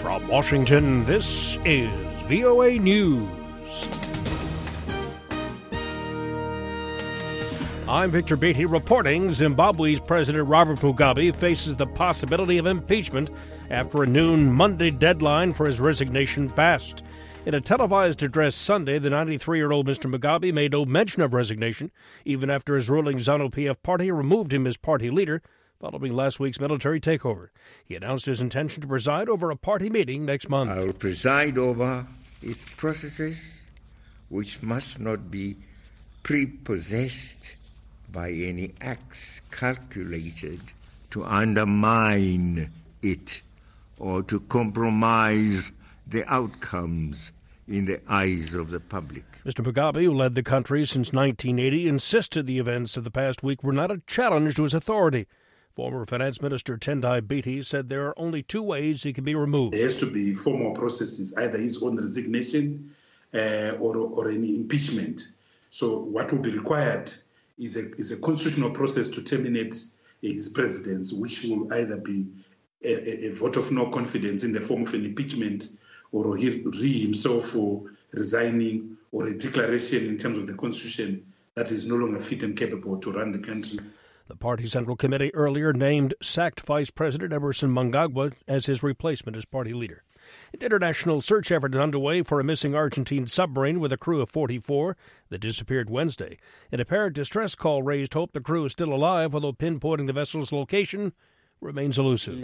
From Washington, this is VOA News. I'm Victor Beatty reporting Zimbabwe's President Robert Mugabe faces the possibility of impeachment after a noon Monday deadline for his resignation passed. In a televised address Sunday, the 93-year-old Mr. Mugabe made no mention of resignation, even after his ruling ZANU-PF party removed him as party leader following last week's military takeover. He announced his intention to preside over a party meeting next month. I will preside over its processes, which must not be prepossessed by any acts calculated to undermine it or to compromise the outcomes in the eyes of the public. Mr. Mugabe, who led the country since 1980, insisted the events of the past week were not a challenge to his authority. Former Finance Minister Tendai Biti said there are only two ways he can be removed. There has to be formal processes, either his own resignation or any impeachment. So what will be required is a constitutional process to terminate his presidency, which will either be a vote of no confidence in the form of an impeachment, or he himself for resigning, or a declaration in terms of the constitution that is no longer fit and capable to run the country. The party Central Committee earlier named sacked Vice President Emmerson Mnangagwa as his replacement as party leader. An international search effort is underway for a missing Argentine submarine with a crew of 44 that disappeared Wednesday. An apparent distress call raised hope the crew is still alive, although pinpointing the vessel's location remains elusive.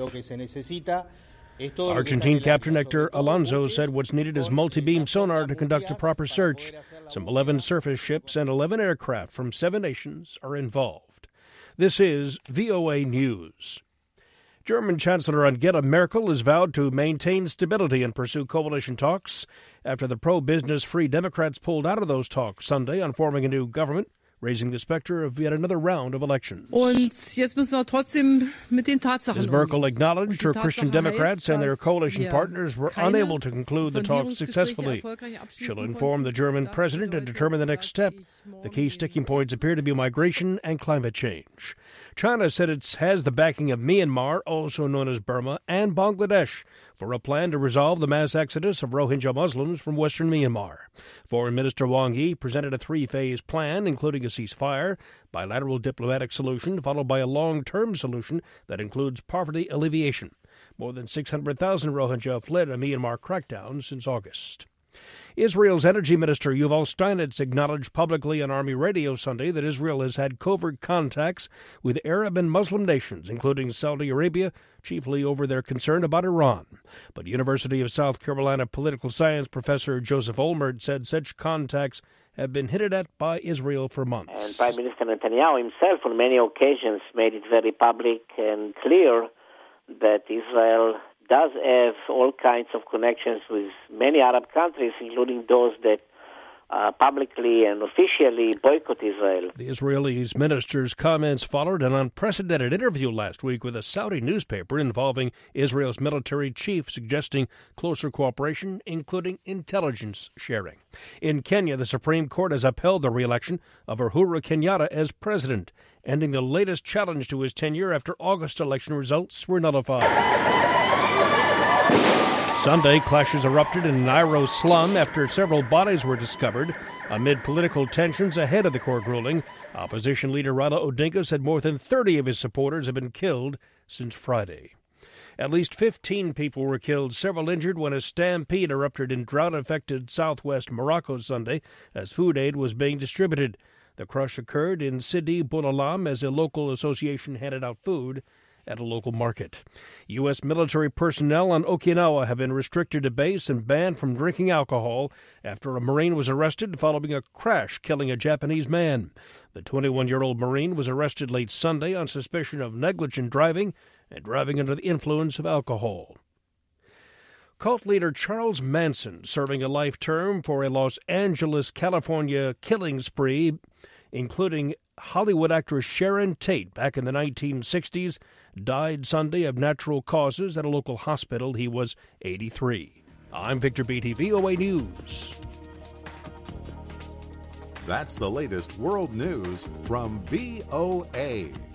Argentine Captain Hector Alonso said what's needed is multi-beam sonar to conduct a proper search. Some 11 surface ships and 11 aircraft from 7 nations are involved. This is VOA News. German Chancellor Angela Merkel has vowed to maintain stability and pursue coalition talks after the pro-business Free Democrats pulled out of those talks Sunday on forming a new government, raising the specter of yet another round of elections. As Merkel acknowledged her Christian Democrats and their coalition partners were unable to conclude the talks successfully. She'll inform the German president and determine the next step. The key sticking points appear to be migration and climate change. China said it has the backing of Myanmar, also known as Burma, and Bangladesh for a plan to resolve the mass exodus of Rohingya Muslims from western Myanmar. Foreign Minister Wang Yi presented a 3-phase plan, including a ceasefire, bilateral diplomatic solution, followed by a long-term solution that includes poverty alleviation. More than 600,000 Rohingya fled a Myanmar crackdown since August. Israel's Energy Minister Yuval Steinitz acknowledged publicly on Army radio Sunday that Israel has had covert contacts with Arab and Muslim nations, including Saudi Arabia, chiefly over their concern about Iran. But University of South Carolina political science professor Joseph Olmert said such contacts have been hinted at by Israel for months. And Prime Minister Netanyahu himself on many occasions made it very public and clear that Israel does have all kinds of connections with many Arab countries, including those that publicly and officially boycott Israel. The Israeli minister's comments followed an unprecedented interview last week with a Saudi newspaper involving Israel's military chief, suggesting closer cooperation, including intelligence sharing. In Kenya, the Supreme Court has upheld the re-election of Uhuru Kenyatta as president, ending the latest challenge to his tenure after August election results were nullified. Sunday, clashes erupted in Nairo slum after several bodies were discovered. Amid political tensions ahead of the court ruling, opposition leader Raila Odinga said more than 30 of his supporters have been killed since Friday. At least 15 people were killed, several injured when a stampede erupted in drought-affected southwest Morocco Sunday as food aid was being distributed. The crush occurred in Sidi Boulalam as a local association handed out food at a local market. U.S. military personnel on Okinawa have been restricted to base and banned from drinking alcohol after a Marine was arrested following a crash killing a Japanese man. The 21-year-old Marine was arrested late Sunday on suspicion of negligent driving and driving under the influence of alcohol. Cult leader Charles Manson serving a life term for a Los Angeles, California killing spree, including Hollywood actress Sharon Tate back in the 1960s, died Sunday of natural causes at a local hospital. He was 83. I'm Victor Beatty, VOA News. That's the latest world news from VOA.